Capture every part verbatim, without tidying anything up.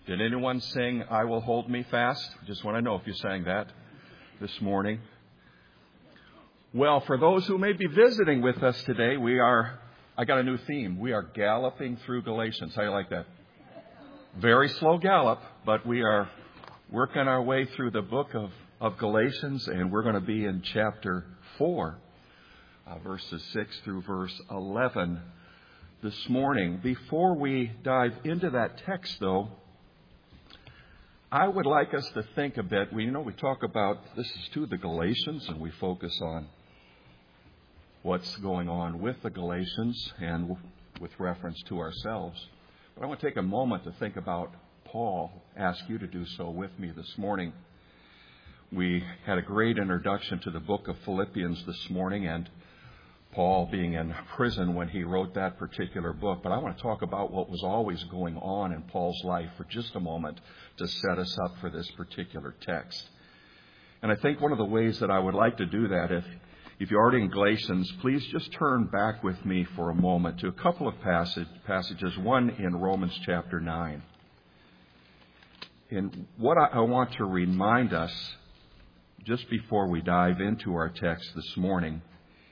Did anyone sing I Will Hold Me Fast? Just want to know if you sang that this morning. Well, for those who may be visiting with us today, we are, I got a new theme. We are galloping through Galatians. How do you like that? Very slow gallop, but we are working our way through the book of, of Galatians, and we're going to be in chapter four, uh, verses six through verse eleven this morning. Before we dive into that text, though, I would like us to think a bit. We you know we talk about this is to the Galatians, and we focus on what's going on with the Galatians and w- with reference to ourselves. But I want to take a moment to think about Paul. Ask you to do so with me this morning. We had a great introduction to the book of Philippians this morning, and Paul being in prison when he wrote that particular book. But I want to talk about what was always going on in Paul's life for just a moment to set us up for this particular text. And I think one of the ways that I would like to do that, if, if you're already in Galatians, please just turn back with me for a moment to a couple of passage, passages, one in Romans chapter nine. And what I, I want to remind us just before we dive into our text this morning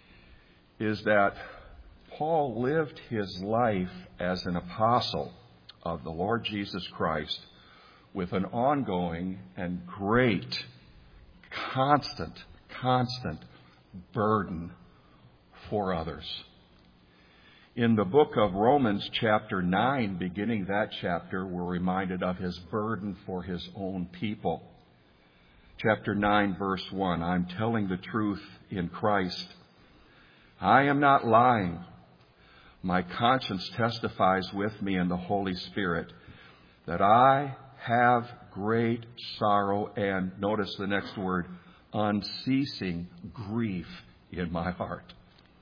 is that Paul lived his life as an apostle of the Lord Jesus Christ with an ongoing and great, constant, constant burden for others. In the book of Romans chapter nine, beginning that chapter, we're reminded of his burden for his own people. Chapter nine, verse one, I'm telling the truth in Christ. I am not lying. My conscience testifies with me in the Holy Spirit that I have great sorrow and, notice the next word, unceasing grief in my heart.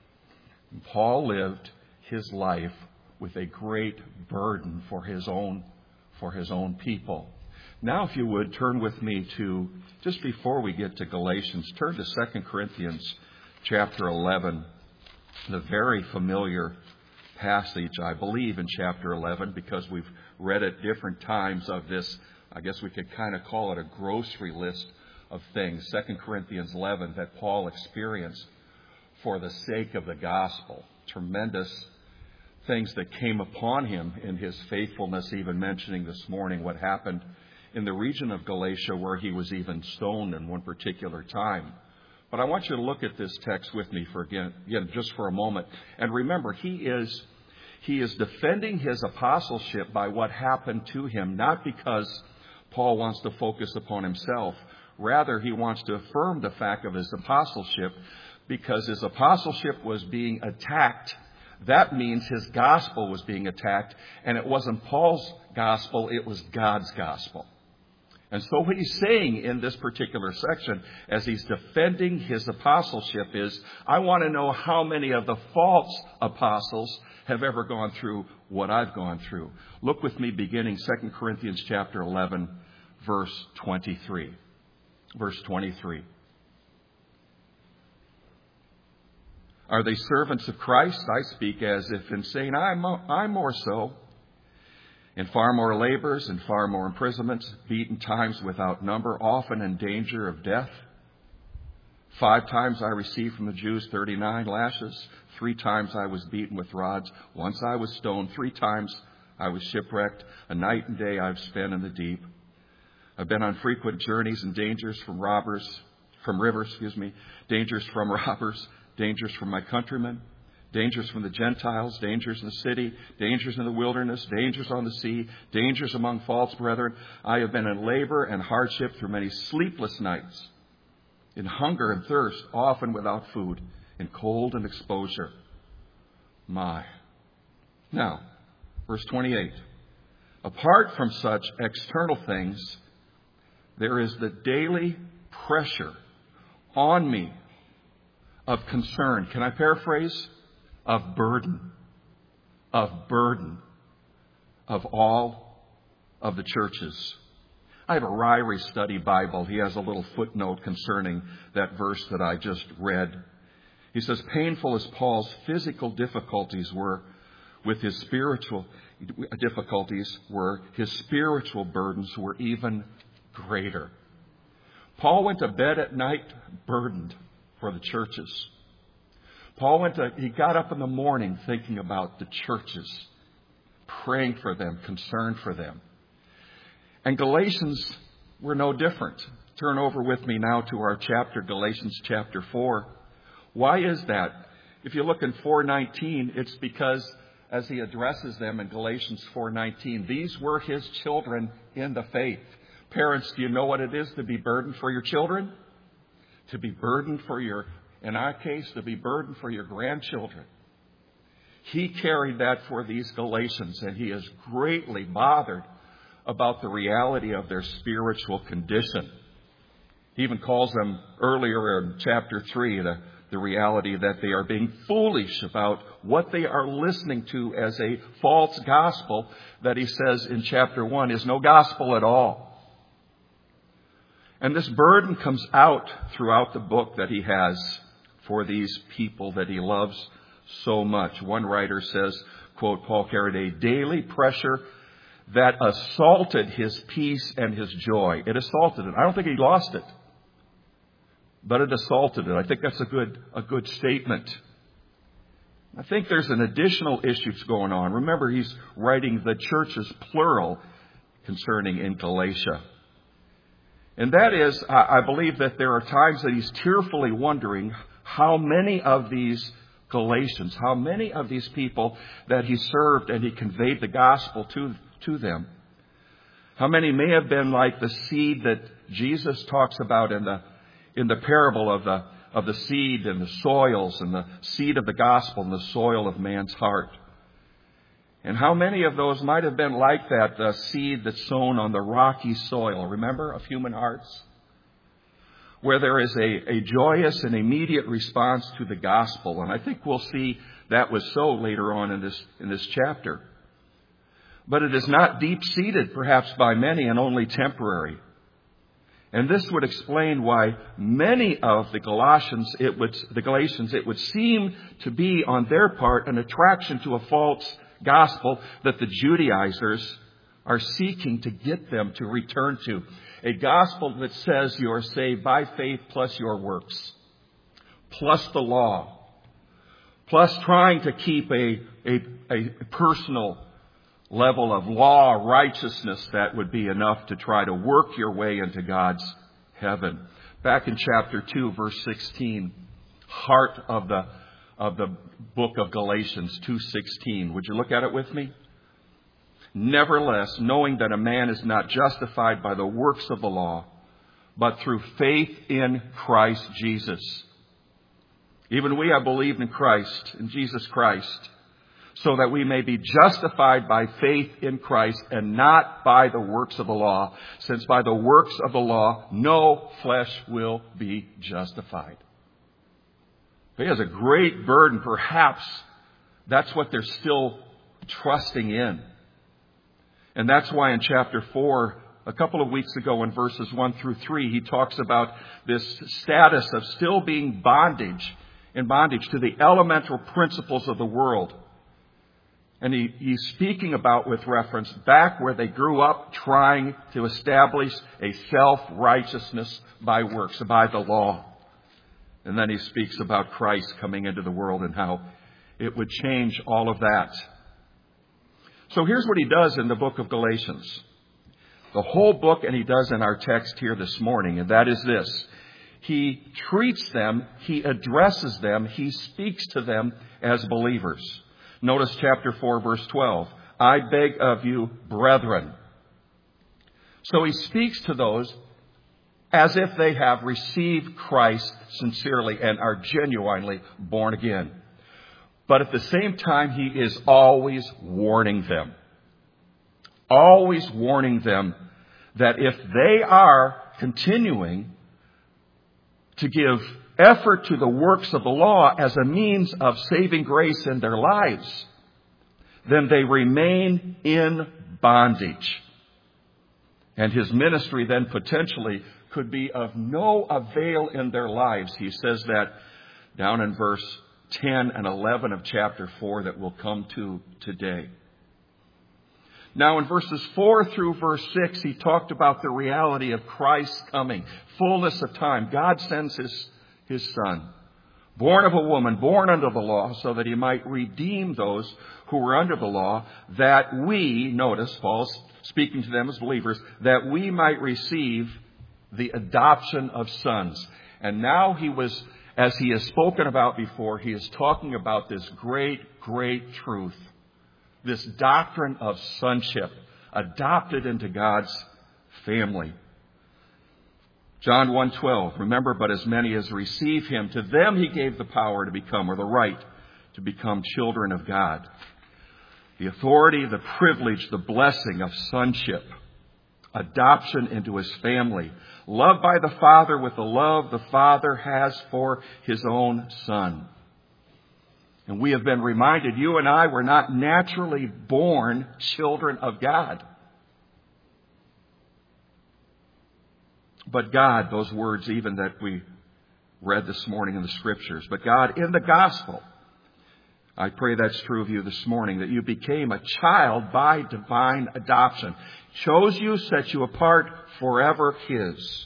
Paul lived his life with a great burden for his own, for his own people. Now, if you would, turn with me to, just before we get to Galatians, turn to Second Corinthians chapter eleven. The very familiar passage, I believe, in chapter eleven, because we've read at different times of this. I guess we could kind of call it a grocery list of things. Second Corinthians eleven that Paul experienced for the sake of the gospel. Tremendous things that came upon him in his faithfulness, even mentioning this morning what happened in the region of Galatia where he was even stoned in one particular time. But I want you to look at this text with me for again, again, just for a moment. And remember, he is he is defending his apostleship by what happened to him, not because Paul wants to focus upon himself. Rather, he wants to affirm the fact of his apostleship because his apostleship was being attacked. That means his gospel was being attacked. And it wasn't Paul's gospel, it was God's gospel. And so what he's saying in this particular section, as he's defending his apostleship, is, I want to know how many of the false apostles have ever gone through what I've gone through. Look with me beginning Second Corinthians chapter eleven, verse twenty-three. Verse twenty-three. Are they servants of Christ? I speak as if in saying, I'm, I'm more so. In far more labors and far more imprisonments, beaten times without number, often in danger of death. Five times I received from the Jews thirty-nine lashes. Three times I was beaten with rods. Once I was stoned. Three times I was shipwrecked. A night and day I've spent in the deep. I've been on frequent journeys and dangers from robbers, from rivers, excuse me, dangers from robbers, dangers from my countrymen. Dangers from the Gentiles, dangers in the city, dangers in the wilderness, dangers on the sea, dangers among false brethren. I have been in labor and hardship through many sleepless nights, in hunger and thirst, often without food, in cold and exposure. My. Now, verse twenty-eight. Apart from such external things, there is the daily pressure on me of concern. Can I paraphrase? Of burden, of burden of all of the churches. I have a Ryrie Study Bible. He has a little footnote concerning that verse that I just read. He says, painful as Paul's physical difficulties were with his spiritual, difficulties were, his spiritual burdens were even greater. Paul went to bed at night burdened for the churches. Paul went to, he got up in the morning thinking about the churches, praying for them, concerned for them. And Galatians were no different. Turn over with me now to our chapter, Galatians chapter four. Why is that? If you look in four nineteen, it's because as he addresses them in Galatians four nineteen, these were his children in the faith. Parents, do you know what it is to be burdened for your children? To be burdened for your, in our case, to be burdened for your grandchildren. He carried that for these Galatians, and he is greatly bothered about the reality of their spiritual condition. He even calls them earlier in chapter three, the, the reality that they are being foolish about what they are listening to as a false gospel that he says in chapter one is no gospel at all. And this burden comes out throughout the book that he has for these people that he loves so much. One writer says, quote, Paul carried a daily pressure that assaulted his peace and his joy. It assaulted it. I don't think he lost it, but it assaulted it. I think that's a good, a good statement. I think there's an additional issue going on. Remember, he's writing the churches plural concerning in Galatia. And that is, I believe that there are times that he's tearfully wondering how many of these Galatians, how many of these people that he served and he conveyed the gospel to, to them, how many may have been like the seed that Jesus talks about in the in the parable of the of the seed and the soils and the seed of the gospel and the soil of man's heart. And how many of those might have been like that, the seed that's sown on the rocky soil, remember, of human hearts? Where there is a, a joyous and immediate response to the gospel. And I think we'll see that was so later on in this, in this chapter. But it is not deep-seated, perhaps by many, and only temporary. And this would explain why many of the Galatians, it would, the Galatians, it would seem to be on their part an attraction to a false gospel that the Judaizers are seeking to get them to return to. A gospel that says you are saved by faith plus your works, plus the law, plus trying to keep a, a, a personal level of law righteousness that would be enough to try to work your way into God's heaven. Back in chapter two, verse sixteen, heart of the of the book of Galatians two sixteen. Would you look at it with me? Nevertheless, knowing that a man is not justified by the works of the law, but through faith in Christ Jesus. Even we have believed in Christ, in Jesus Christ, so that we may be justified by faith in Christ and not by the works of the law, since by the works of the law no flesh will be justified. He has a great burden. Perhaps that's what they're still trusting in. And that's why in chapter four, a couple of weeks ago in verses one through three, he talks about this status of still being bondage, in bondage to the elemental principles of the world. And he, he's speaking about with reference back where they grew up trying to establish a self-righteousness by works, by the law. And then he speaks about Christ coming into the world and how it would change all of that. So here's what he does in the book of Galatians. The whole book, and he does in our text here this morning, and that is this. He treats them, he addresses them, he speaks to them as believers. Notice chapter four, verse twelve. I beg of you, brethren. So he speaks to those as if they have received Christ sincerely and are genuinely born again. But at the same time, he is always warning them. Always warning them that if they are continuing to give effort to the works of the law as a means of saving grace in their lives, then they remain in bondage. And his ministry then potentially could be of no avail in their lives. He says that down in verse ten and eleven of chapter four that we'll come to today. Now in verses four through verse six, he talked about the reality of Christ coming. Fullness of time. God sends his, his Son, born of a woman, born under the law, so that he might redeem those who were under the law, that we, notice Paul's speaking to them as believers, that we might receive the adoption of sons. And now he was, as he has spoken about before, he is talking about this great, great truth. This doctrine of sonship, adopted into God's family. John one twelve, remember, but as many as receive him, to them he gave the power to become, or the right to become children of God. The authority, the privilege, the blessing of sonship, adoption into his family, loved by the Father with the love the Father has for his own Son. And we have been reminded, you and I were not naturally born children of God. But God, those words even that we read this morning in the Scriptures, but God in the gospel, I pray that's true of you this morning, that you became a child by divine adoption. Chose you, set you apart, forever his.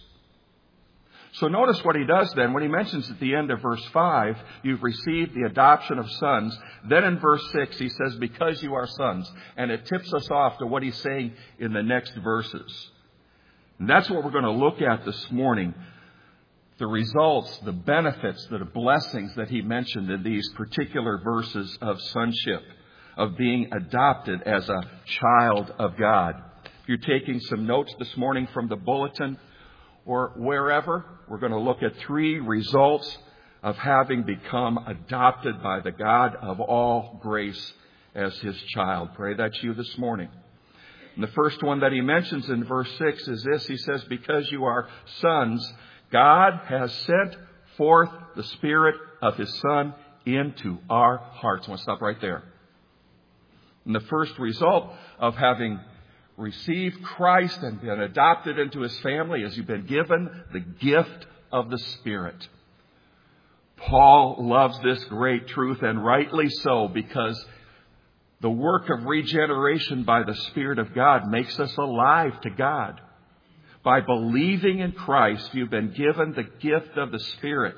So notice what he does then when he mentions at the end of verse five, you've received the adoption of sons. Then in verse six, he says, because you are sons. And it tips us off to what he's saying in the next verses. And that's what we're going to look at this morning. The results, the benefits, the blessings that he mentioned in these particular verses of sonship, of being adopted as a child of God. If you're taking some notes this morning from the bulletin or wherever, we're going to look at three results of having become adopted by the God of all grace as his child. Pray that's you this morning. And the first one that he mentions in verse six is this. He says, because you are sons, God has sent forth the Spirit of his Son into our hearts. I want to stop right there. And the first result of having received Christ and been adopted into his family is you've been given the gift of the Spirit. Paul loves this great truth, and rightly so, because the work of regeneration by the Spirit of God makes us alive to God. By believing in Christ, you've been given the gift of the Spirit.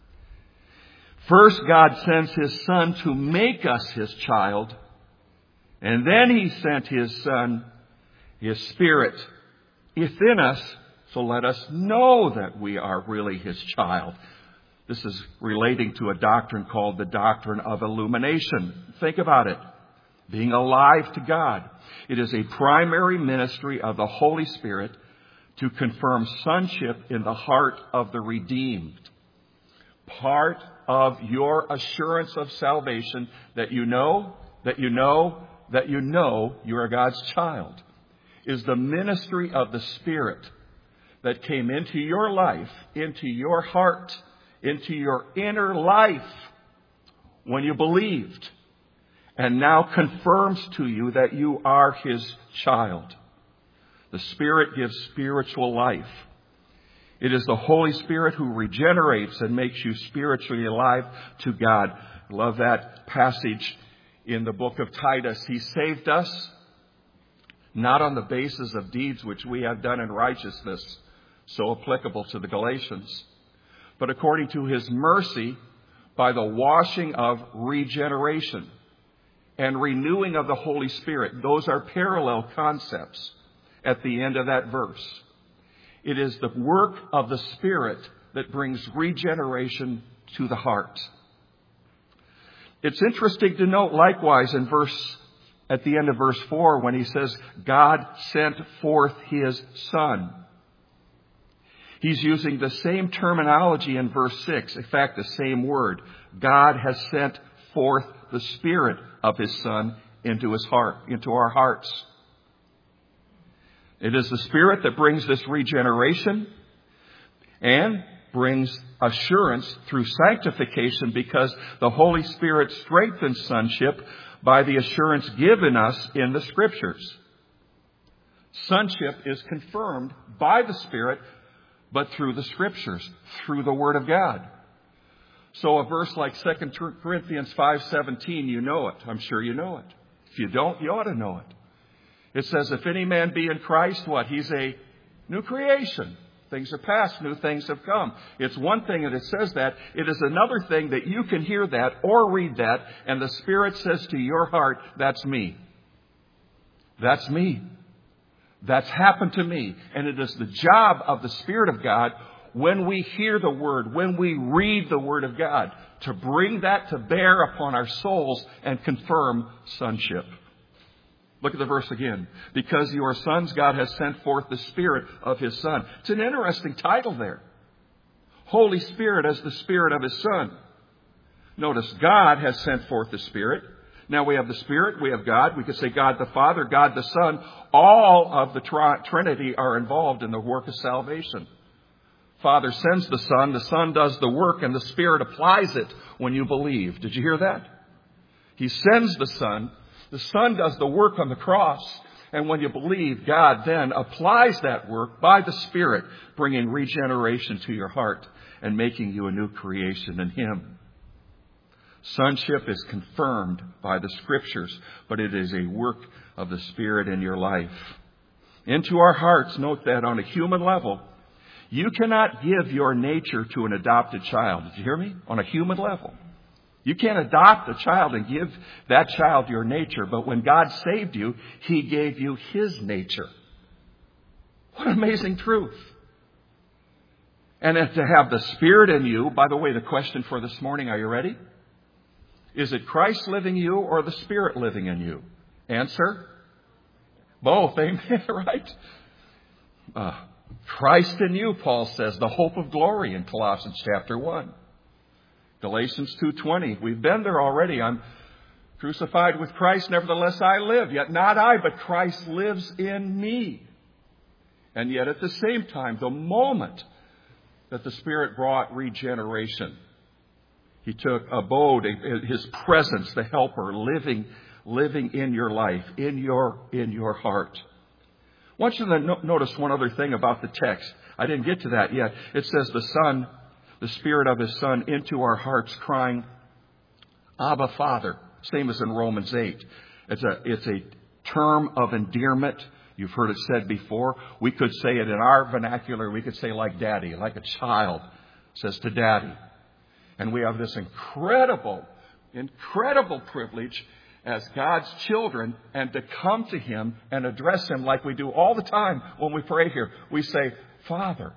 First, God sends his Son to make us his child. And then he sent his Son, his Spirit, within us, so let us know that we are really his child. This is relating to a doctrine called the doctrine of illumination. Think about it. Being alive to God. It is a primary ministry of the Holy Spirit to confirm sonship in the heart of the redeemed. Part of your assurance of salvation that you know, that you know, that you know you are God's child is the ministry of the Spirit that came into your life, into your heart, into your inner life when you believed, and now confirms to you that you are his child. The Spirit gives spiritual life. It is the Holy Spirit who regenerates and makes you spiritually alive to God. I love that passage in the book of Titus. He saved us not on the basis of deeds which we have done in righteousness, so applicable to the Galatians, but according to his mercy by the washing of regeneration and renewing of the Holy Spirit. Those are parallel concepts at the end of that verse. It is the work of the Spirit that brings regeneration to the heart. It's interesting to note likewise in verse, at the end of verse four, when he says, God sent forth his Son. He's using the same terminology in verse six. In fact, the same word. God has sent forth the Spirit of his Son into his heart, into our hearts. It is the Spirit that brings this regeneration and brings assurance through sanctification, because the Holy Spirit strengthens sonship by the assurance given us in the Scriptures. Sonship is confirmed by the Spirit, but through the Scriptures, through the Word of God. So a verse like Second Corinthians five seventeen, you know it. I'm sure you know it. If you don't, you ought to know it. It says, if any man be in Christ, what? He's a new creation. Things are past, new things have come. It's one thing that it says that. It is another thing that you can hear that or read that, and the Spirit says to your heart, that's me. That's me. That's happened to me. And it is the job of the Spirit of God, when we hear the Word, when we read the Word of God, to bring that to bear upon our souls and confirm sonship. Look at the verse again. Because you are sons, God has sent forth the Spirit of His Son. It's an interesting title there. Holy Spirit as the Spirit of His Son. Notice, God has sent forth the Spirit. Now we have the Spirit, we have God. We could say God the Father, God the Son. All of the tri- Trinity are involved in the work of salvation. Father sends the Son, the Son does the work, and the Spirit applies it when you believe. Did you hear that? He sends the Son. The Son does the work on the cross, and when you believe, God then applies that work by the Spirit, bringing regeneration to your heart and making you a new creation in Him. Sonship is confirmed by the Scriptures, but it is a work of the Spirit in your life. Into our hearts, note that on a human level, you cannot give your nature to an adopted child. Did you hear me? On a human level. You can't adopt a child and give that child your nature, but when God saved you, He gave you His nature. What an amazing truth. And if to have the Spirit in you, by the way, the question for this morning, are you ready? Is it Christ living in you or the Spirit living in you? Answer? Both, amen, right? Uh, Christ in you, Paul says, the hope of glory in Colossians chapter one. Galatians two twenty, we've been there already. I'm crucified with Christ, nevertheless I live. Yet not I, but Christ lives in me. And yet at the same time, the moment that the Spirit brought regeneration, He took abode, His presence, the helper, living, living in your life, in your, in your heart. I want you to no- notice one other thing about the text. I didn't get to that yet. It says the Son, the Spirit of His Son into our hearts, crying, Abba, Father. Same as in Romans eight. It's a, it's a term of endearment. You've heard it said before. We could say it in our vernacular. We could say like daddy, like a child says to daddy. And we have this incredible, incredible privilege as God's children, and to come to Him and address Him like we do all the time when we pray here. We say, Father,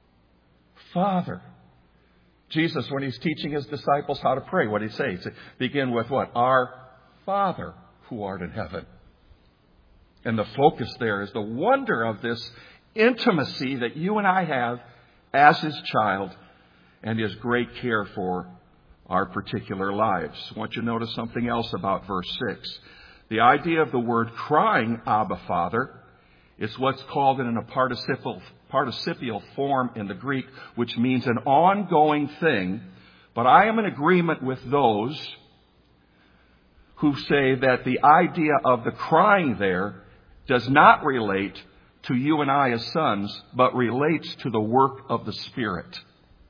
Father. Jesus, when He's teaching His disciples how to pray, what did He say? He said, begin with what? Our Father who art in heaven. And the focus there is the wonder of this intimacy that you and I have as His child and His great care for our particular lives. I want you to notice something else about verse six. The idea of the word crying, Abba, Father, is what's called in a participial, participial form in the Greek, which means an ongoing thing. But I am in agreement with those who say that the idea of the crying there does not relate to you and I as sons, but relates to the work of the Spirit.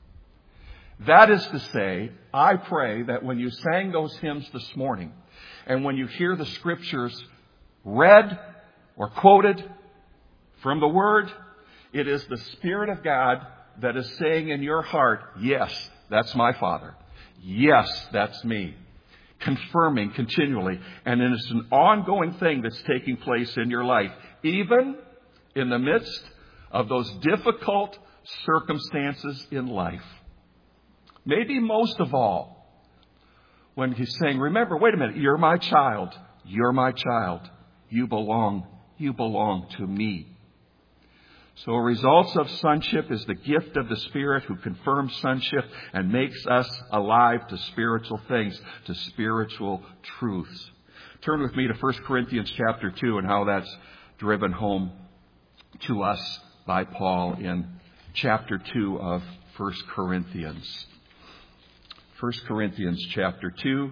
That is to say, I pray that when you sang those hymns this morning, and when you hear the Scriptures read or quoted from the Word, it is the Spirit of God that is saying in your heart, yes, that's my Father. Yes, that's me. Confirming continually. And it's an ongoing thing that's taking place in your life, even in the midst of those difficult circumstances in life. Maybe most of all, when He's saying, remember, wait a minute, you're my child. You're my child. You belong. You belong to me. So results of sonship is the gift of the Spirit who confirms sonship and makes us alive to spiritual things, to spiritual truths. Turn with me to First Corinthians chapter two and how that's driven home to us by Paul in chapter two of First Corinthians. First Corinthians chapter two,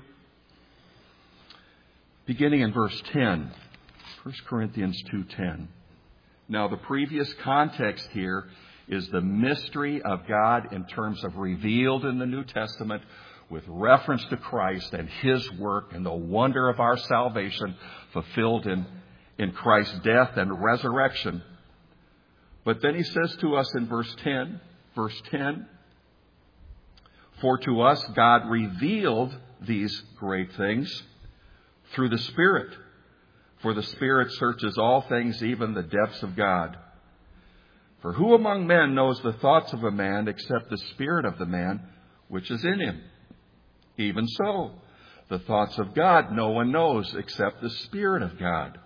beginning in verse ten. First Corinthians two ten. Now, the previous context here is the mystery of God in terms of revealed in the New Testament with reference to Christ and His work and the wonder of our salvation fulfilled in, in Christ's death and resurrection. But then he says to us in verse ten, verse ten, for to us God revealed these great things through the Spirit. For the Spirit searches all things, even the depths of God. For who among men knows the thoughts of a man except the spirit of the man which is in him? Even so, the thoughts of God no one knows except the Spirit of God.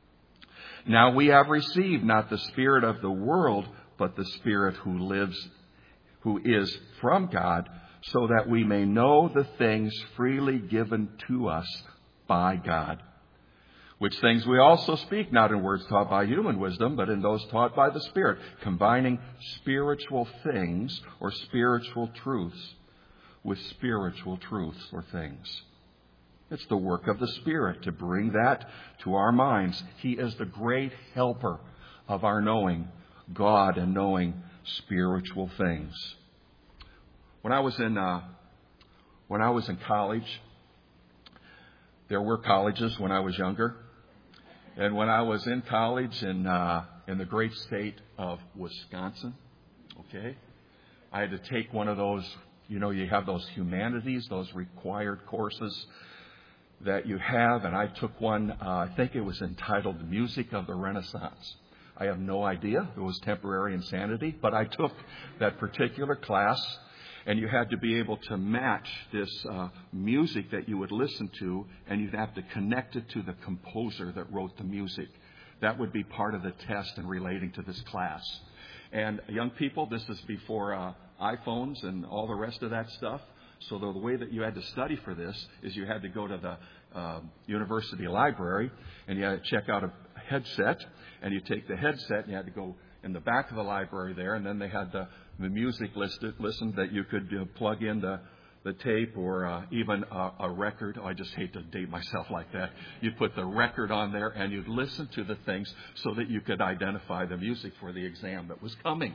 Now we have received not the spirit of the world, but the Spirit who lives, who is from God, so that we may know the things freely given to us by God. Which things we also speak, not in words taught by human wisdom, but in those taught by the Spirit, combining spiritual things or spiritual truths with spiritual truths or things. It's the work of the Spirit to bring that to our minds. He is the great helper of our knowing God and knowing spiritual things. When I was in uh, when I was in college, there were colleges when I was younger. And when I was in college in uh, in the great state of Wisconsin, okay, I had to take one of those, you know, you have those humanities, those required courses that you have. And I took one, uh, I think it was entitled Music of the Renaissance. I have no idea. It was temporary insanity. But I took that particular class. And you had to be able to match this uh, music that you would listen to, and you'd have to connect it to the composer that wrote the music. That would be part of the test in relating to this class. And young people, this is before uh, iPhones and all the rest of that stuff. So the way that you had to study for this is you had to go to the uh, university library, and you had to check out a headset, and you take the headset, and you had to go in the back of the library there, and then they had the the music listed, listened that you could uh, plug in the, the tape or uh, even a, a record. Oh, I just hate to date myself like that. You put the record on there and you'd listen to the things so that you could identify the music for the exam that was coming.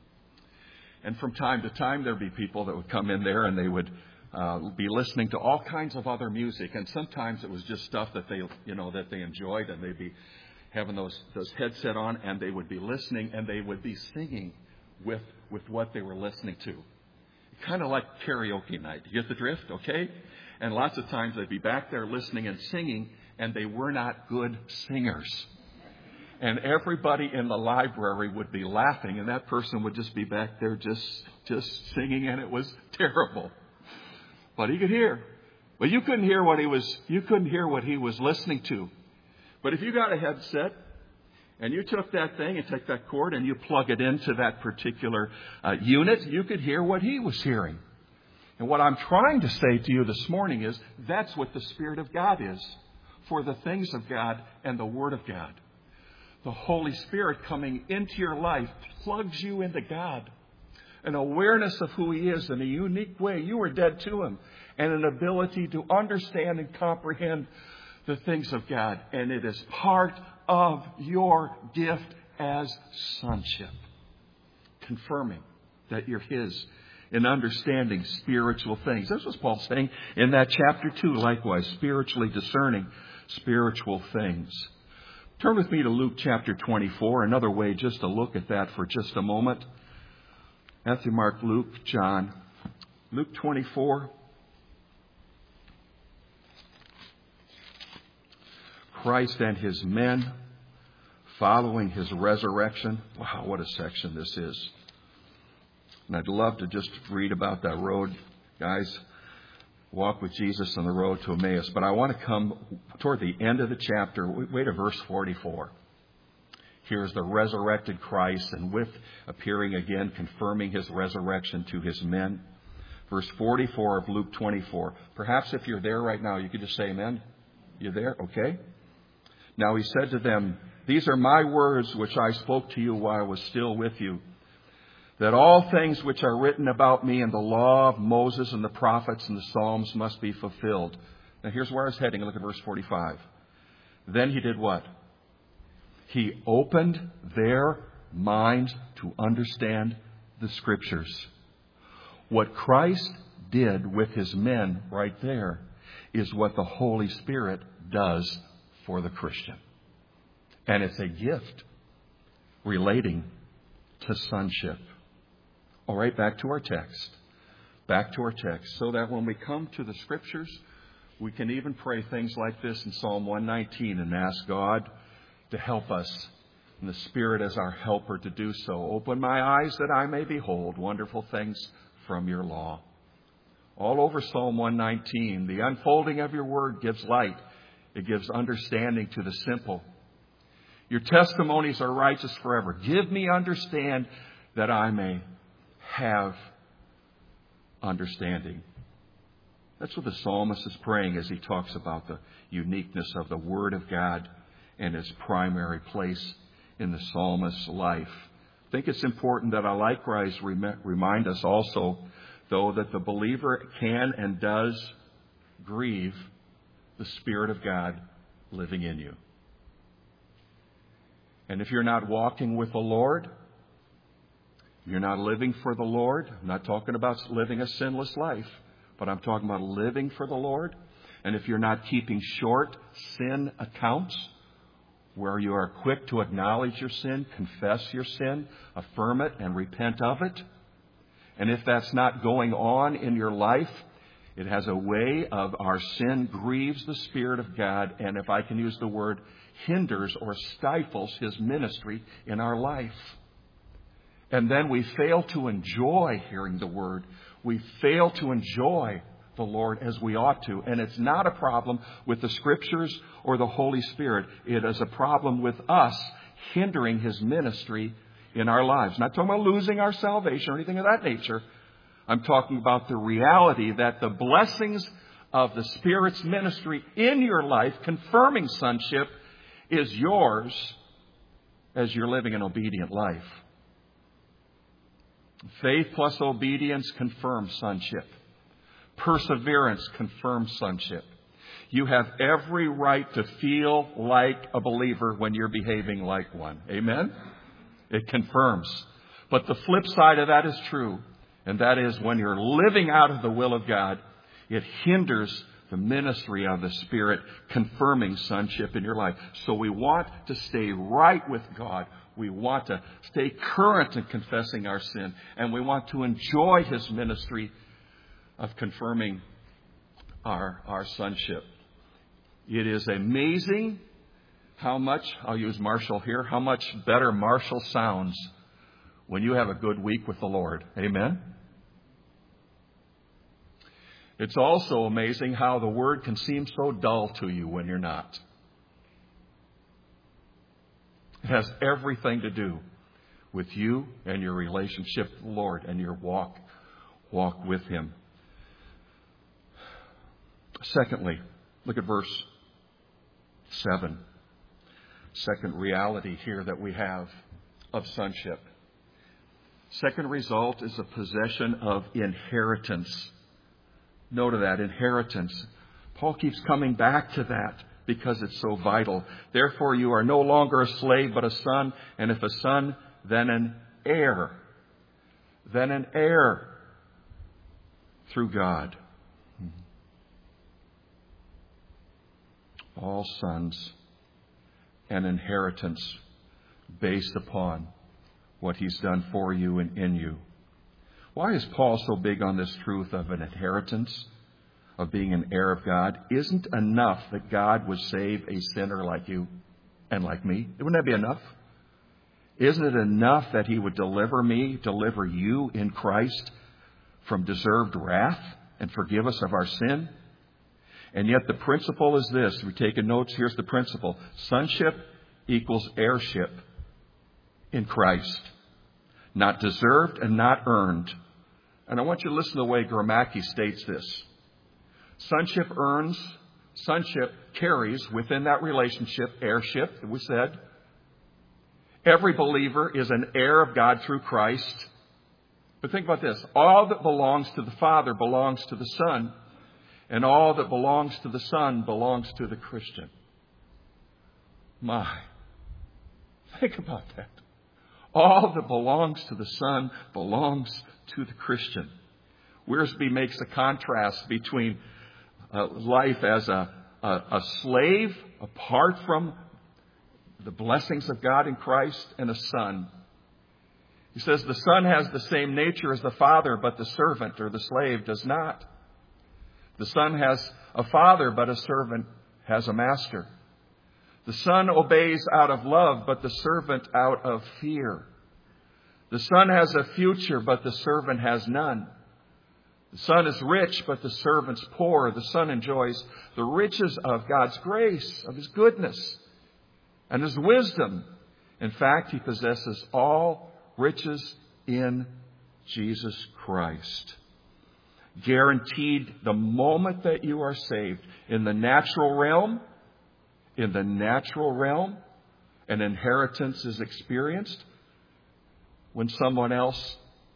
And from time to time, there'd be people that would come in there and they would uh, be listening to all kinds of other music. And sometimes it was just stuff that they, you know, that they enjoyed, and they'd be having those, those headset on, and they would be listening and they would be singing with with what they were listening to. Kind of like karaoke night. You get the drift, okay? And lots of times they'd be back there listening and singing, and they were not good singers. And everybody in the library would be laughing, and that person would just be back there just, just singing, and it was terrible. But he could hear. Well, you couldn't hear what he was, you couldn't hear what he was listening to. But if you got a headset, and you took that thing and took that cord and you plug it into that particular uh, unit, you could hear what he was hearing. And what I'm trying to say to you this morning is that's what the Spirit of God is for the things of God and the Word of God. The Holy Spirit coming into your life plugs you into God. An awareness of who He is in a unique way. You were dead to Him. And an ability to understand and comprehend the things of God. And it is part of your gift as sonship, confirming that you're His in understanding spiritual things. This was Paul saying in that chapter two, likewise, spiritually discerning spiritual things. Turn with me to Luke chapter twenty-four, another way just to look at that for just a moment. Matthew, Mark, Luke, John. Luke twenty-four. Christ and His men following His resurrection. Wow, what a section this is. And I'd love to just read about that road, guys. Walk with Jesus on the road to Emmaus. But I want to come toward the end of the chapter. Wait to verse forty-four. Here's the resurrected Christ, and with appearing again, confirming His resurrection to His men. Verse forty-four of Luke twenty-four. Perhaps if you're there right now, you could just say amen. You there? Okay. Now He said to them, these are my words which I spoke to you while I was still with you, that all things which are written about me in the law of Moses and the prophets and the Psalms must be fulfilled. Now here's where I was heading. Look at verse forty-five. Then He did what? He opened their minds to understand the Scriptures. What Christ did with His men right there is what the Holy Spirit does for the Christian. And it's a gift relating to sonship. All right, back to our text. Back to our text. So that when we come to the Scriptures, we can even pray things like this in Psalm one nineteen and ask God to help us, and the Spirit as our helper to do so. Open my eyes that I may behold wonderful things from your law. All over Psalm one nineteen, the unfolding of your word gives light. It gives understanding to the simple. Your testimonies are righteous forever. Give me understand that I may have understanding. That's what the psalmist is praying as he talks about the uniqueness of the Word of God and its primary place in the psalmist's life. I think it's important that I likewise remind us also, though, that the believer can and does grieve the Spirit of God living in you. And if you're not walking with the Lord, you're not living for the Lord. I'm not talking about living a sinless life, but I'm talking about living for the Lord. And if you're not keeping short sin accounts, where you are quick to acknowledge your sin, confess your sin, affirm it, and repent of it, and if that's not going on in your life, it has a way of our sin grieves the Spirit of God, and if I can use the word, hinders or stifles His ministry in our life. And then we fail to enjoy hearing the Word. We fail to enjoy the Lord as we ought to. And it's not a problem with the Scriptures or the Holy Spirit. It is a problem with us hindering His ministry in our lives. Not talking about losing our salvation or anything of that nature. I'm talking about the reality that the blessings of the Spirit's ministry in your life, confirming sonship, is yours as you're living an obedient life. Faith plus obedience confirms sonship. Perseverance confirms sonship. You have every right to feel like a believer when you're behaving like one. Amen? It confirms. But the flip side of that is true. And that is when you're living out of the will of God, it hinders the ministry of the Spirit, confirming sonship in your life. So we want to stay right with God. We want to stay current in confessing our sin. And we want to enjoy His ministry of confirming our, our sonship. It is amazing how much, I'll use Marshall here, how much better Marshall sounds when you have a good week with the Lord. Amen? It's also amazing how the Word can seem so dull to you when you're not. It has everything to do with you and your relationship with the Lord and your walk, walk with Him. Secondly, look at verse seven. Second reality here that we have of sonship. Second result is a possession of inheritance. Note that, inheritance. Paul keeps coming back to that because it's so vital. Therefore, you are no longer a slave, but a son. And if a son, then an heir. Then an heir through God. All sons, an inheritance based upon what He's done for you and in you. Why is Paul so big on this truth of an inheritance, of being an heir of God? Isn't enough that God would save a sinner like you and like me? Wouldn't that be enough? Isn't it enough that He would deliver me, deliver you in Christ from deserved wrath and forgive us of our sin? And yet the principle is this. If you're taking notes, here's the principle. Sonship equals heirship in Christ. Not deserved and not earned. And I want you to listen to the way Gromacki states this. Sonship earns, sonship carries within that relationship heirship that we said. Every believer is an heir of God through Christ. But think about this. All that belongs to the Father belongs to the Son. And all that belongs to the Son belongs to the Christian. My. Think about that. All that belongs to the Son belongs to the Christian. Wiersbe makes a contrast between uh, life as a, a, a slave apart from the blessings of God in Christ and a son. He says the son has the same nature as the father, but the servant or the slave does not. The son has a father, but a servant has a master. The son obeys out of love, but the servant out of fear. The son has a future, but the servant has none. The son is rich, but the servant's poor. The son enjoys the riches of God's grace, of His goodness, and His wisdom. In fact, he possesses all riches in Jesus Christ. Guaranteed the moment that you are saved. In the natural realm, in the natural realm, an inheritance is experienced when someone else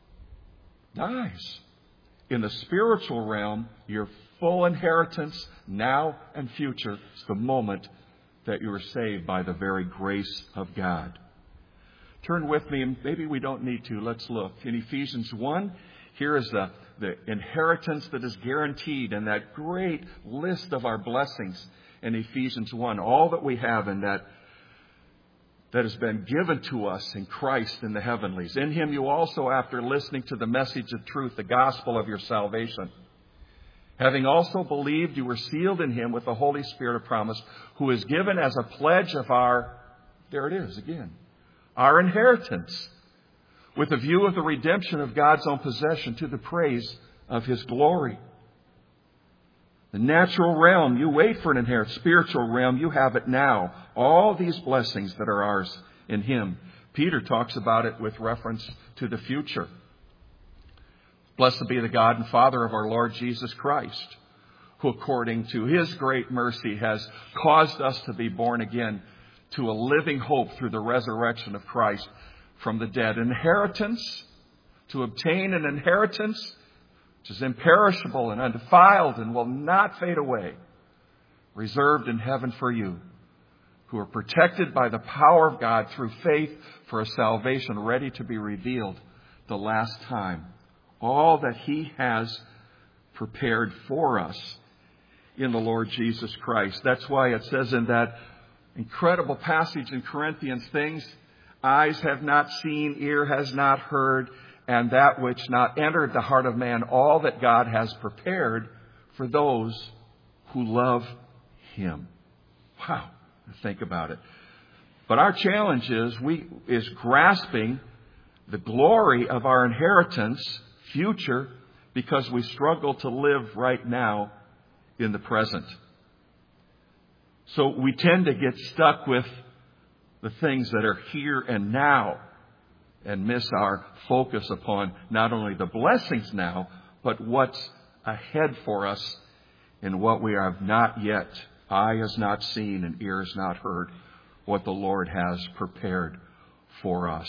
dies. In the spiritual realm, your full inheritance now and future is the moment that you are saved by the very grace of God. Turn with me, and maybe we don't need to. Let's look. In Ephesians one, here is the, the inheritance that is guaranteed and that great list of our blessings in Ephesians one. All that we have in that that has been given to us in Christ in the heavenlies. In Him you also, after listening to the message of truth, the gospel of your salvation, having also believed, you were sealed in Him with the Holy Spirit of promise, who is given as a pledge of our, there it is again, our inheritance, with a view of the redemption of God's own possession to the praise of His glory. The natural realm, you wait for an inheritance. Spiritual realm, you have it now. All these blessings that are ours in Him. Peter talks about it with reference to the future. Blessed be the God and Father of our Lord Jesus Christ, who according to His great mercy has caused us to be born again to a living hope through the resurrection of Christ from the dead. Inheritance, to obtain an inheritance which is imperishable and undefiled and will not fade away, reserved in heaven for you, who are protected by the power of God through faith for a salvation ready to be revealed the last time. All that He has prepared for us in the Lord Jesus Christ. That's why it says in that incredible passage in Corinthians, things eyes have not seen, ear has not heard, and that which not entered the heart of man, all that God has prepared for those who love Him. Wow, think about it. But our challenge is we is grasping the glory of our inheritance, future, because we struggle to live right now in the present. So we tend to get stuck with the things that are here and now, and miss our focus upon not only the blessings now, but what's ahead for us in what we have not yet. Eye has not seen and ear has not heard what the Lord has prepared for us.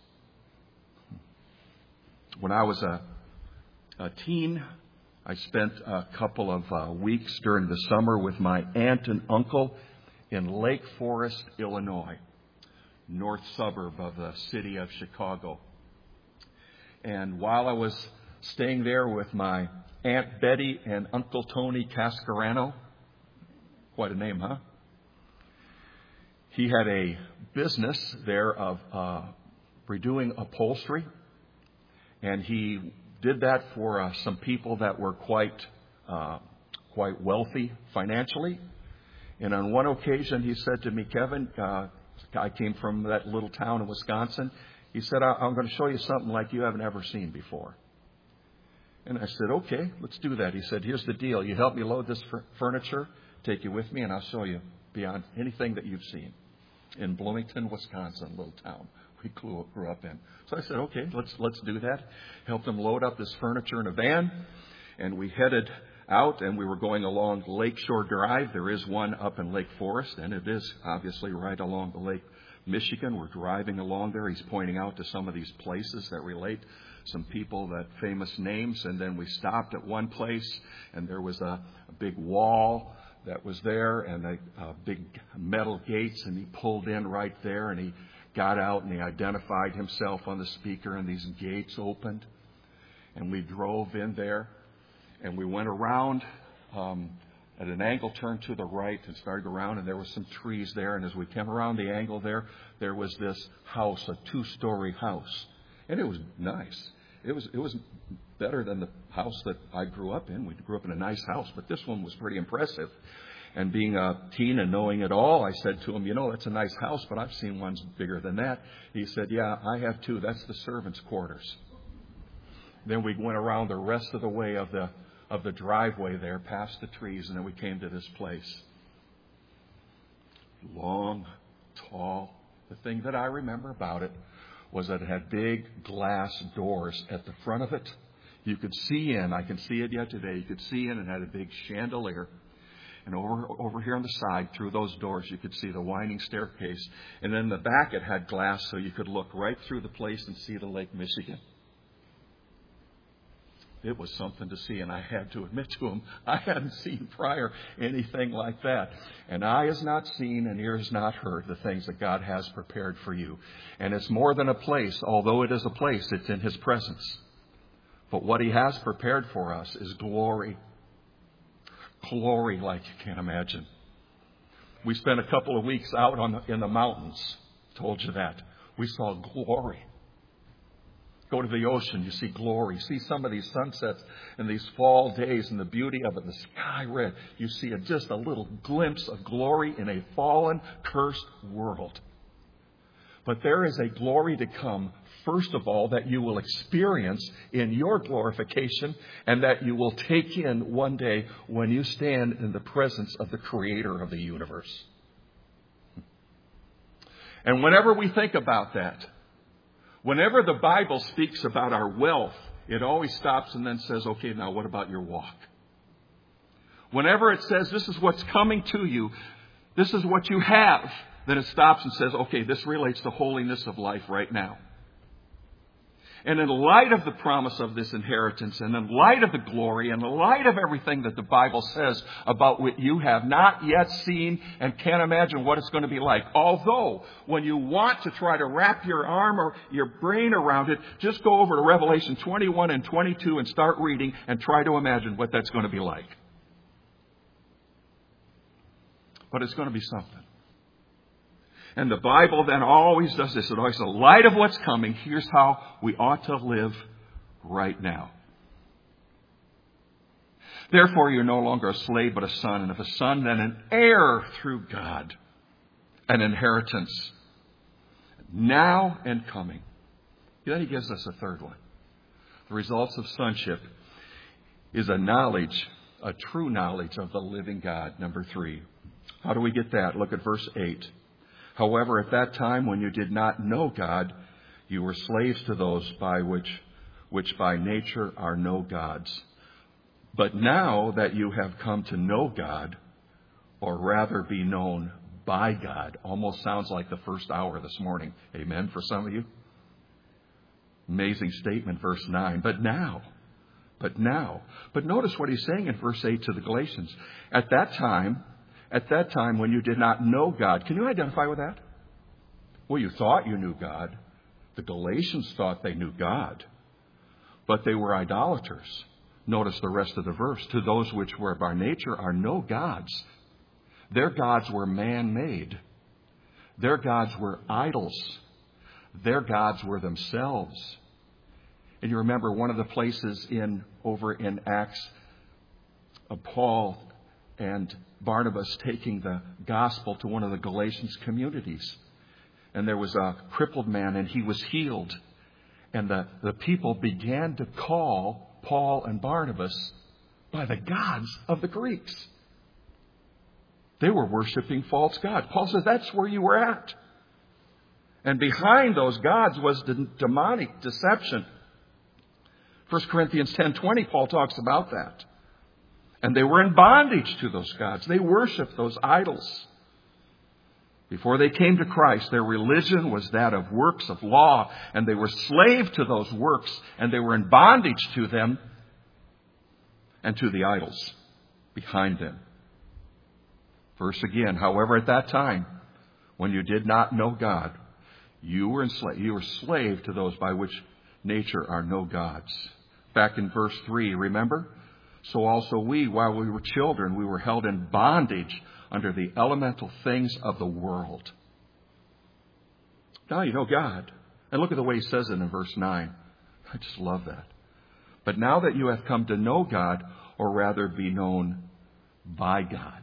When I was a, a teen, I spent a couple of uh, weeks during the summer with my aunt and uncle in Lake Forest, Illinois, north suburb of the city of Chicago. And while I was staying there with my Aunt Betty and Uncle Tony Cascarano, quite a name, huh? He had a business there of uh, redoing upholstery, and he did that for uh, some people that were quite uh, quite wealthy financially. And on one occasion, he said to me, Kevin, uh, I came from that little town in Wisconsin. He said, I'm going to show you something like you haven't ever seen before. And I said, okay, let's do that. He said, here's the deal. You help me load this furniture, take you with me, and I'll show you beyond anything that you've seen. In Bloomington, Wisconsin, a little town we grew up in. So I said, okay, let's let's do that. Helped him load up this furniture in a van, and we headed out, and we were going along Lakeshore Drive. There is one up in Lake Forest, and it is obviously right along the Lake Michigan. We're driving along there. He's pointing out to some of these places that relate some people, that famous names, and then we stopped at one place, and there was a, a big wall that was there, and a, a big metal gates, and he pulled in right there, and he got out, and he identified himself on the speaker, and these gates opened, and we drove in there. And we went around um, at an angle turned to the right and started around, and there was some trees there. And as we came around the angle there, there was this house, a two-story house. And it was nice. It was it was better than the house that I grew up in. We grew up in a nice house, but this one was pretty impressive. And being a teen and knowing it all, I said to him, you know, that's a nice house, but I've seen ones bigger than that. He said, yeah, I have too. That's the servants' quarters. Then we went around the rest of the way of the of the driveway there, past the trees, and then we came to this place. Long, tall. The thing that I remember about it was that it had big glass doors at the front of it. You could see in. I can see it yet today. You could see in, and had a big chandelier. And over over here on the side, through those doors, you could see the winding staircase. And then in the back, it had glass, so you could look right through the place and see the Lake Michigan. It was something to see, and I had to admit to him, I hadn't seen prior anything like that. And eye has not seen and ear has not heard the things that God has prepared for you. And it's more than a place. Although it is a place, it's in His presence. But what He has prepared for us is glory. Glory like you can't imagine. We spent a couple of weeks out on the, in the mountains. Told you that. We saw glory. Go to the ocean, you see glory. See some of these sunsets and these fall days and the beauty of it, the sky red. You see a, just a little glimpse of glory in a fallen, cursed world. But there is a glory to come, first of all, that you will experience in your glorification and that you will take in one day when you stand in the presence of the Creator of the universe. And whenever we think about that, whenever the Bible speaks about our wealth, it always stops and then says, okay, now what about your walk? Whenever it says this is what's coming to you, this is what you have, then it stops and says, okay, this relates to holiness of life right now. And in light of the promise of this inheritance, and in light of the glory, and in light of everything that the Bible says about what you have not yet seen and can't imagine what it's going to be like. Although, when you want to try to wrap your arm or your brain around it, just go over to Revelation twenty-one and twenty-two and start reading and try to imagine what that's going to be like. But it's going to be something. And the Bible then always does this. It always says, in light of what's coming, here's how we ought to live right now. Therefore, you're no longer a slave, but a son. And if a son, then an heir through God. An inheritance. Now and coming. Then he gives us a third one. The results of sonship is a knowledge, a true knowledge of the living God. Number three. How do we get that? Look at verse eight. However, at that time when you did not know God, you were slaves to those by which, which by nature are no gods. But now that you have come to know God, or rather be known by God, almost sounds like the first hour this morning. Amen for some of you. Amazing statement, verse nine. But now, but now, but notice what he's saying in verse eight to the Galatians. At that time, At that time when you did not know God. Can you identify with that? Well, you thought you knew God. The Galatians thought they knew God. But they were idolaters. Notice the rest of the verse. To those which were by nature are no gods. Their gods were man-made. Their gods were idols. Their gods were themselves. And you remember one of the places in over in Acts of Paul and Barnabas taking the gospel to one of the Galatians communities. And there was a crippled man and he was healed. And the, the people began to call Paul and Barnabas by the gods of the Greeks. They were worshiping false gods. Paul says that's where you were at. And behind those gods was the demonic deception. First Corinthians ten twenty, Paul talks about that. And they were in bondage to those gods. They worshiped those idols. Before they came to Christ, their religion was that of works of law. And they were slave to those works. And they were in bondage to them and to the idols behind them. Verse again, however, at that time, when you did not know God, you were enslaved. You were slave to those by which nature are no gods. Back in verse three, remember? So also we, while we were children, we were held in bondage under the elemental things of the world. Now you know God. And look at the way he says it in verse nine. I just love that. But now that you have come to know God, or rather be known by God.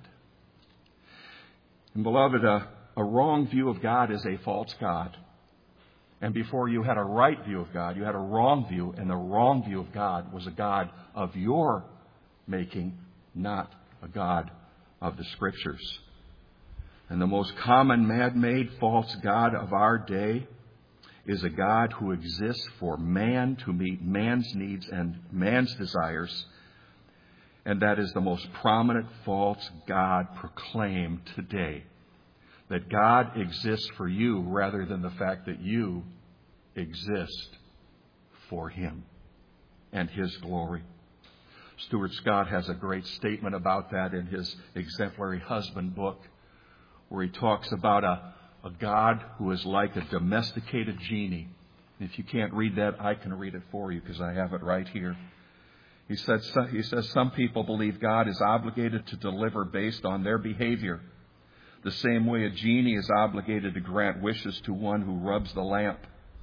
And beloved, a, a wrong view of God is a false God. And before you had a right view of God, you had a wrong view. And the wrong view of God was a God of your making, not a God of the Scriptures. And the most common man-made false God of our day is a God who exists for man to meet man's needs and man's desires. And that is the most prominent false God proclaimed today. That God exists for you rather than the fact that you exist for Him and His glory. Stuart Scott has a great statement about that in his Exemplary Husband book, where he talks about a, a God who is like a domesticated genie. If you can't read that, I can read it for you because I have it right here. He says, he says, some people believe God is obligated to deliver based on their behavior, the same way a genie is obligated to grant wishes to one who rubs the lamp.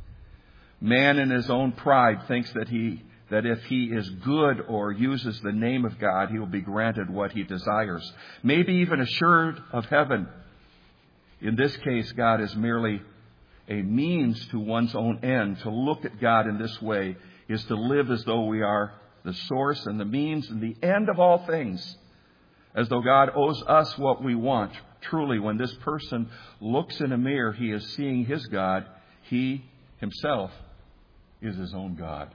Man in his own pride thinks that he that if he is good or uses the name of God, he will be granted what he desires, maybe even assured of heaven. In this case, God is merely a means to one's own end. To look at God in this way is to live as though we are the source and the means and the end of all things, as though God owes us what we want. Truly, when this person looks in a mirror, he is seeing his God. He himself is his own God.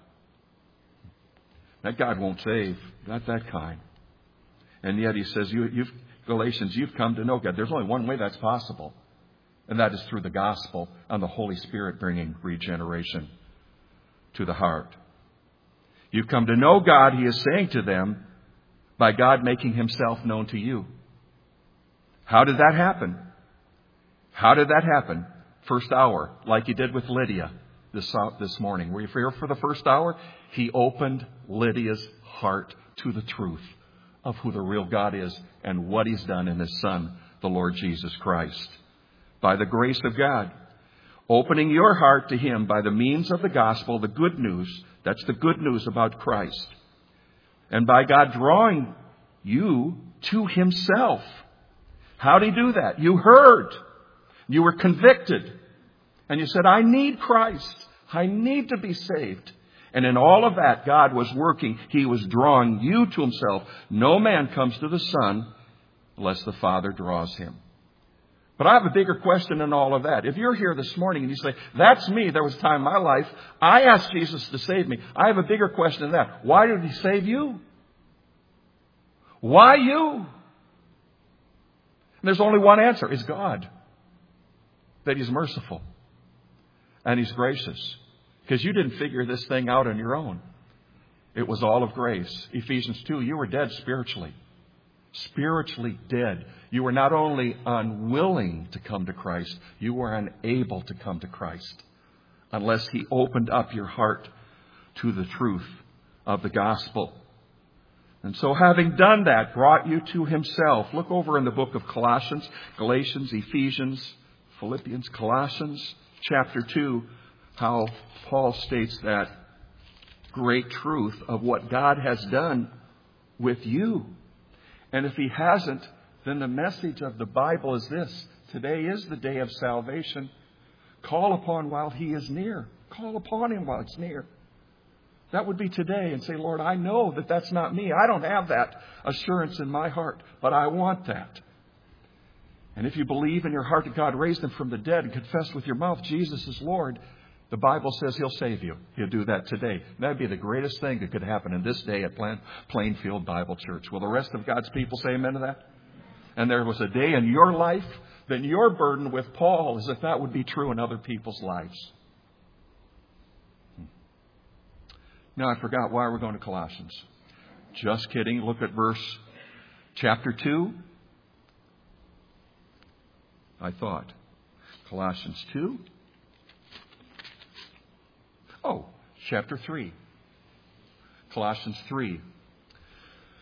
That God won't save. Not that kind. And yet he says, you, you've, Galatians, you've come to know God. There's only one way that's possible. And that is through the gospel and the Holy Spirit bringing regeneration to the heart. You've come to know God, he is saying to them, by God making himself known to you. How did that happen? How did that happen? First hour, like he did with Lydia this, this morning. Were you here for the first hour? He opened Lydia's heart to the truth of who the real God is and what he's done in his Son, the Lord Jesus Christ. By the grace of God, opening your heart to him by the means of the gospel, the good news. That's the good news about Christ. And by God drawing you to himself. How did he do that? You heard. You were convicted. And you said, I need Christ. I need to be saved. And in all of that, God was working. He was drawing you to himself. No man comes to the Son unless the Father draws him. But I have a bigger question than all of that. If you're here this morning and you say, that's me, there was a time in my life, I asked Jesus to save me. I have a bigger question than that. Why did he save you? Why you? And there's only one answer. It's God. That he's merciful. And he's gracious. Because you didn't figure this thing out on your own. It was all of grace. Ephesians two, you were dead spiritually. Spiritually dead. You were not only unwilling to come to Christ, you were unable to come to Christ unless he opened up your heart to the truth of the gospel. And so having done that, brought you to himself. Look over in the book of Colossians, Galatians, Ephesians, Philippians, Colossians, chapter two, how Paul states that great truth of what God has done with you. And if he hasn't, then the message of the Bible is this. Today is the day of salvation. Call upon while he is near. Call upon him while it's near. That would be today, and say, Lord, I know that that's not me. I don't have that assurance in my heart, but I want that. And if you believe in your heart that God raised him from the dead and confess with your mouth Jesus is Lord, the Bible says he'll save you. He'll do that today. That'd be the greatest thing that could happen in this day at Plainfield Bible Church. Will the rest of God's people say amen to that? And there was a day in your life, then your burden with Paul is that that would be true in other people's lives. Now I forgot why we're going to Colossians. Just kidding. Look at verse chapter two. I thought. Colossians two. Oh, chapter three. Colossians three.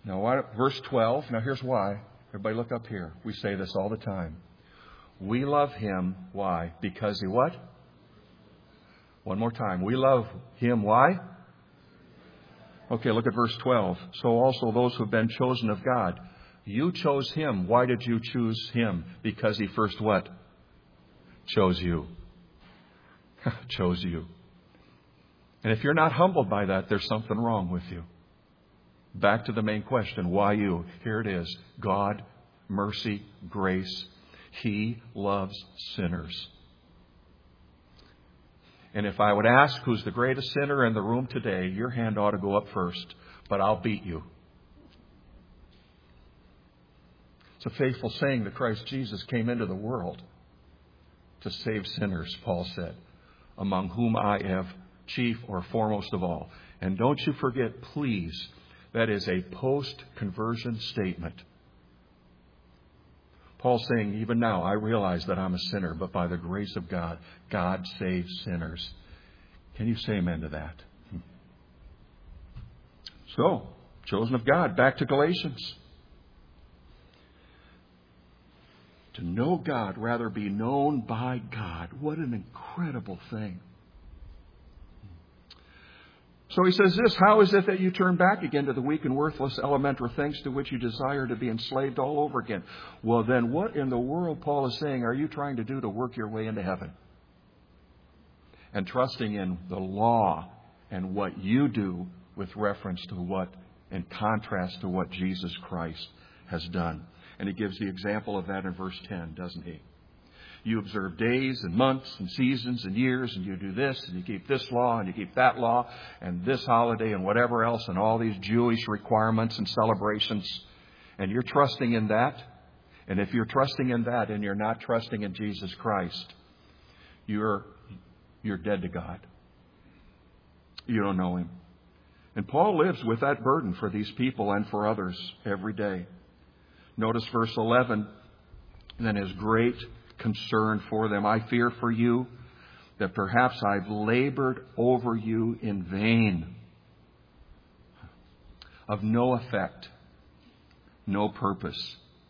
Now, what, verse twelve. Now, here's why. Everybody look up here. We say this all the time. We love Him. Why? Because He what? One more time. We love Him. Why? Okay, look at verse twelve. So also those who have been chosen of God. You chose Him. Why did you choose Him? Because He first what? Chose you. Chose you. And if you're not humbled by that, there's something wrong with you. Back to the main question. Why you? Here it is. God, mercy, grace. He loves sinners. And if I would ask who's the greatest sinner in the room today, your hand ought to go up first. But I'll beat you. It's a faithful saying that Christ Jesus came into the world to save sinners, Paul said, among whom I have chief or foremost of all. And don't you forget, please, that is a post-conversion statement. Paul's saying, even now, I realize that I'm a sinner, but by the grace of God, God saves sinners. Can you say amen to that? So, chosen of God, back to Galatians. To know God, rather be known by God. What an incredible thing. So he says this, how is it that you turn back again to the weak and worthless elemental things to which you desire to be enslaved all over again? Well, then what in the world, Paul is saying, are you trying to do to work your way into heaven? And trusting in the law and what you do with reference to what, in contrast to what Jesus Christ has done. And he gives the example of that in verse ten, doesn't he? You observe days and months and seasons and years, and you do this, and you keep this law, and you keep that law, and this holiday, and whatever else, and all these Jewish requirements and celebrations. And you're trusting in that. And if you're trusting in that and you're not trusting in Jesus Christ, you're, you're dead to God. You don't know Him. And Paul lives with that burden for these people and for others every day. Notice verse eleven, then his great concern for them. I fear for you that perhaps I've labored over you in vain, of no effect, no purpose.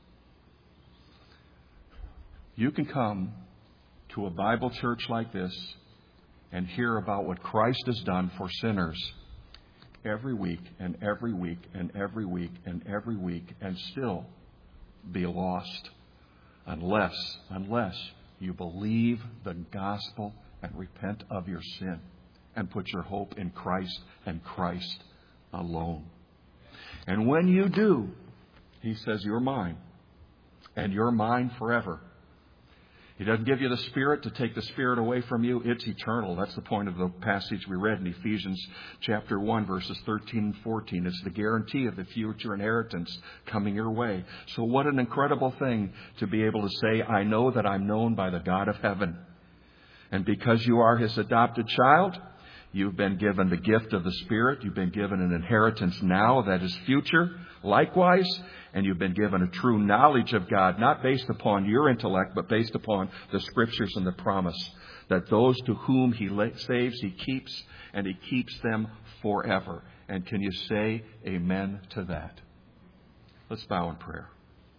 You can come to a Bible church like this and hear about what Christ has done for sinners every week and every week and every week and every week and still be lost. Unless, unless you believe the gospel and repent of your sin and put your hope in Christ and Christ alone. And when you do, He says, you're mine. And you're mine forever. He doesn't give you the Spirit to take the Spirit away from you. It's eternal. That's the point of the passage we read in Ephesians chapter one, verses thirteen and fourteen. It's the guarantee of the future inheritance coming your way. So what an incredible thing to be able to say, I know that I'm known by the God of heaven. And because you are His adopted child, you've been given the gift of the Spirit. You've been given an inheritance now that is future. Likewise, and you've been given a true knowledge of God, not based upon your intellect, but based upon the Scriptures and the promise that those to whom He saves, He keeps, and He keeps them forever. And can you say amen to that? Let's bow in prayer.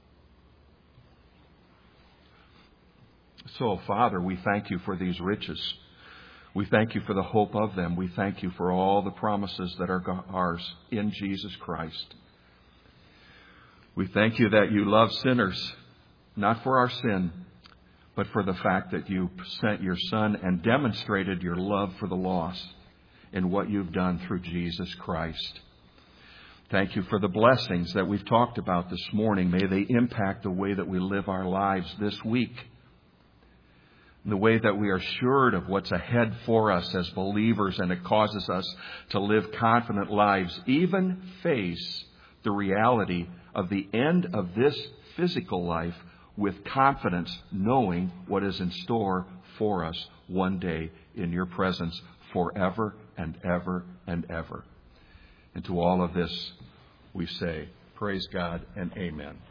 So, Father, we thank You for these riches. We thank You for the hope of them. We thank You for all the promises that are ours in Jesus Christ. We thank You that You love sinners, not for our sin, but for the fact that You sent Your Son and demonstrated Your love for the lost in what You've done through Jesus Christ. Thank You for the blessings that we've talked about this morning. May they impact the way that we live our lives this week. The way that we are assured of what's ahead for us as believers, and it causes us to live confident lives, even face the reality of the end of this physical life with confidence, knowing what is in store for us one day in Your presence forever and ever and ever. And to all of this we say, praise God and amen.